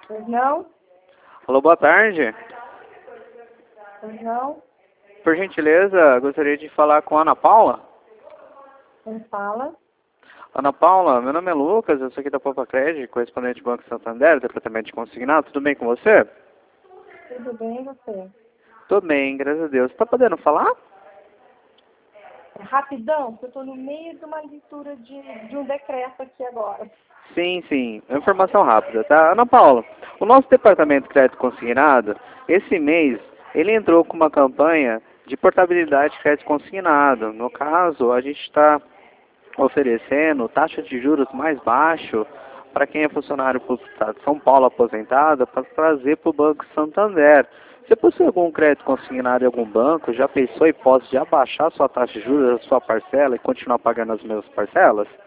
Pois não? Alô, boa tarde. Pois não? Por gentileza, gostaria de falar com a Ana Paula. Quem fala? Ana Paula, meu nome é Lucas, eu sou aqui da Poupa Crédito, correspondente do Banco Santander, departamento de consignado. Tudo bem com você? Tudo bem, e você? Tô bem, graças a Deus. Tá podendo falar? É rapidão, porque eu estou no meio de uma leitura de um decreto aqui agora. Sim, sim. Informação rápida, tá? Ana Paula, o nosso departamento de crédito consignado, esse mês, ele entrou com uma campanha de portabilidade de crédito consignado. No caso, a gente está oferecendo taxa de juros mais baixo para quem é funcionário público do Estado de São Paulo aposentado para trazer para o Banco Santander. Você possui algum crédito consignado em algum banco? Já pensou em hipótese de abaixar sua taxa de juros, a sua parcela e continuar pagando as mesmas parcelas?